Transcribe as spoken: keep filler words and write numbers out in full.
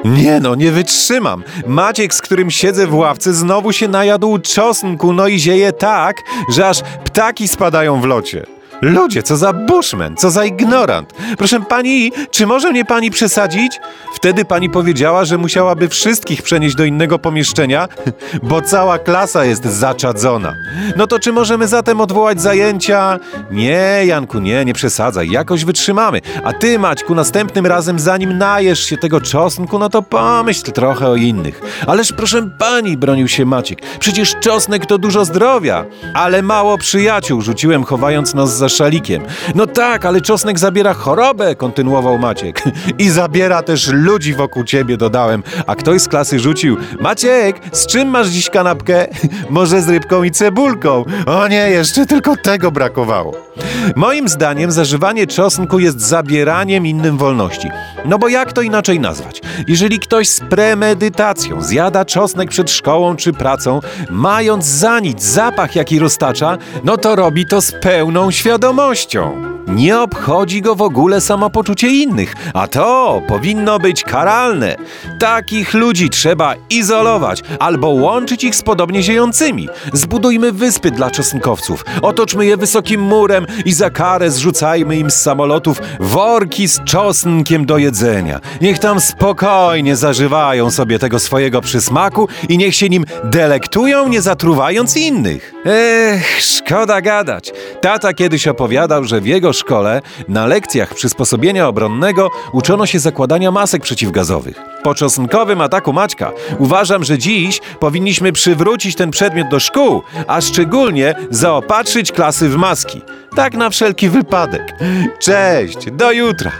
Nie no, nie wytrzymam. Maciek, z którym siedzę w ławce, znowu się najadł czosnku, no i zieje tak, że aż ptaki spadają w locie. Ludzie, co za bushman, co za ignorant. Proszę pani, czy może mnie pani przesadzić? Wtedy pani powiedziała, że musiałaby wszystkich przenieść do innego pomieszczenia, bo cała klasa jest zaczadzona. No to czy możemy zatem odwołać zajęcia? Nie, Janku, nie, nie przesadzaj, jakoś wytrzymamy. A ty, Maćku, następnym razem, zanim najesz się tego czosnku, no to pomyśl trochę o innych. Ależ proszę pani, bronił się Maciek, przecież czosnek to dużo zdrowia, ale mało przyjaciół, rzuciłem, chowając nos za szalikiem. No tak, ale czosnek zabiera chorobę, kontynuował Maciek. I zabiera też ludzi wokół ciebie, dodałem. A ktoś z klasy rzucił: Maciek, z czym masz dziś kanapkę? Może z rybką i cebulką? O nie, jeszcze tylko tego brakowało. Moim zdaniem zażywanie czosnku jest zabieraniem innym wolności. No bo jak to inaczej nazwać? Jeżeli ktoś z premedytacją zjada czosnek przed szkołą czy pracą, mając za nic zapach, jaki roztacza, no to robi to z pełną świadomością. Nie obchodzi go w ogóle samopoczucie innych, a to powinno być karalne. Takich ludzi trzeba izolować albo łączyć ich z podobnie ziejącymi. Zbudujmy wyspy dla czosnkowców, otoczmy je wysokim murem i za karę zrzucajmy im z samolotów worki z czosnkiem do jedzenia. Niech tam spokojnie zażywają sobie tego swojego przysmaku i niech się nim delektują, nie zatruwając innych. Ech, szkoda gadać. Tata kiedyś opowiadał, że w jego szkole na lekcjach przysposobienia obronnego uczono się zakładania masek przeciwgazowych. Po czosnkowym ataku Maćka uważam, że dziś powinniśmy przywrócić ten przedmiot do szkół, a szczególnie zaopatrzyć klasy w maski. Tak na wszelki wypadek. Cześć, do jutra.